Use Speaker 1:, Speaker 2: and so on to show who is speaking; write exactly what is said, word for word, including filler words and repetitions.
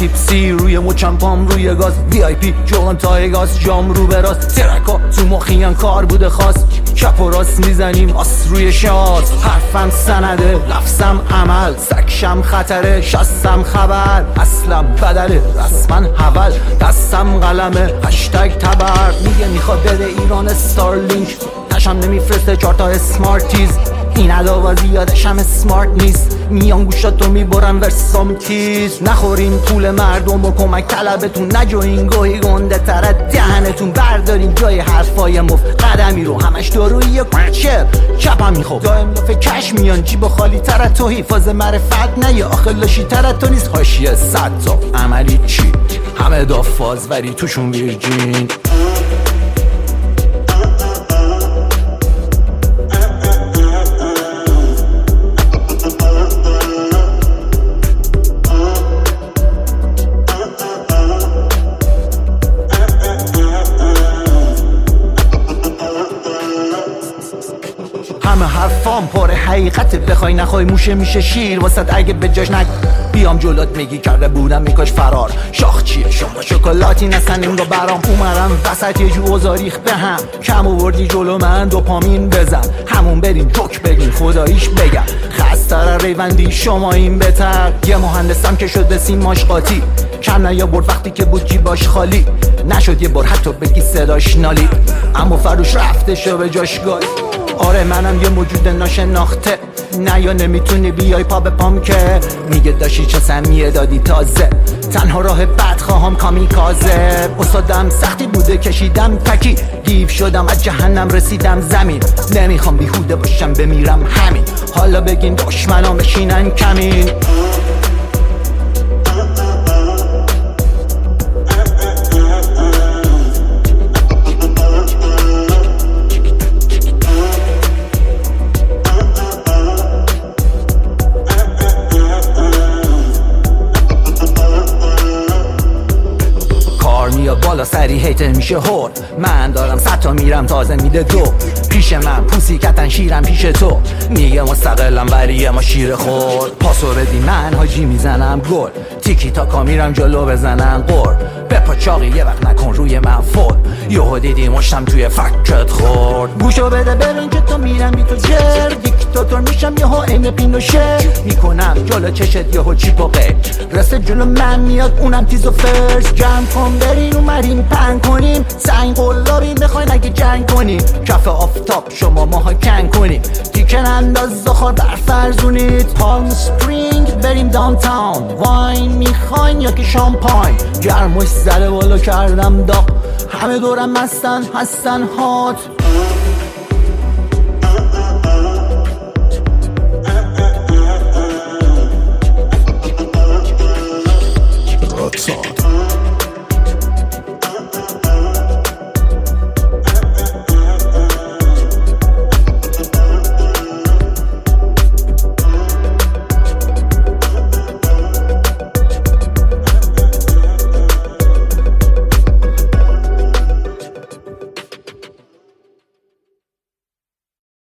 Speaker 1: تیپسی روی مچم پام روی گاز وی آی پی جوان تایگاز جام رو به راست ترکا تو مخیان کار بوده خاص چپ و راست میزنیم آس روی شاز حرفم سنده لفظم عمل سکشم خطره شستم خبر اصلم بدله رسما حول دستم قلمه هشتگ تبر میگه میخواد بده ایران استارلینک تشم نمیفرسته چهار تا اسمارتیز این ادا و زیادش هم اسمارت نیست میان گوشاتو میبرن ورسام تیز نخورین پول مردم و کمک طلبتون نجوین گوهی گنده تره دهنتون بردارین جای حرفای مفت قدمی رو همش دارویی چپ چپم میخوب دائم لفه کش میان جیب خالی تره تو حفاظ معرفت نه یا آخر لاشی تره تو نیست حاشیه صد تا عملی چی همه دافاز ولی توشون ویرجین همه حرفام پر حقیقته بخوای نخوای موشه میشه شیر واسط اگه به جاش نگ بیام جلوت میگی کرده بودم میکاش فرار شاخ چیه شما شکلاتی نستن اینگا برام اومرم وسط یه جو زاریخ به هم کم آوردی جلو من دوپامین بزن همون برین جوک بگین خداییش بگم خستر ریوندی شما این بهتر یه مهندسم که شد به سیماش قاطی کم نیا برد وقتی که بود جیباش خالی نشد یه بار حتی بگی صداش نالی اما فروش رفته شو به جاش گاز آره منم یه موجود ناشناخته نه یا نمیتونی بیای پا به پام که میگه داشتی چه سمیه دادی تازه تنها راه بد خواهم کامیکازه استادم سختی بوده کشیدم تکی دیو شدم از جهنم رسیدم زمین نمیخوام بیهوده باشم بمیرم همین حالا بگین دشمنام بشینن کمین یا بالا سری هیتر میشه هور من دارم صد تا میرم تازه میده دو پیش من پوسی کتن شیرم پیش تو میگه مستقلم ولی ما شیر خور پاسو بدی من حاجی میزنم گل تیکی تاکا میرم جلو بزنم قر بپا چاقی یه وقت نکن روی من فول یهو دیدی مشتم توی فکت خورد گوشو بده ببین که تو میرم بی تو جر دیکتاتور میشم یهو این پینوشه میکنم جلو چشت یهو چیپ و غیر رسه جلو من میاد اونم تیز و فرس جمع کن برین اومدیم پنگ کنیم سنگ قلابی بخواین اگه جنگ کنیم کف آفتاب شما ماها کن کنیم تیکن انداز زخار برفرزونید پالم سپرینگ بریم داون تاون واین میخواین یا که شامپاین گرمش زده بالا کردم داغ همه دورم هستن هستن هات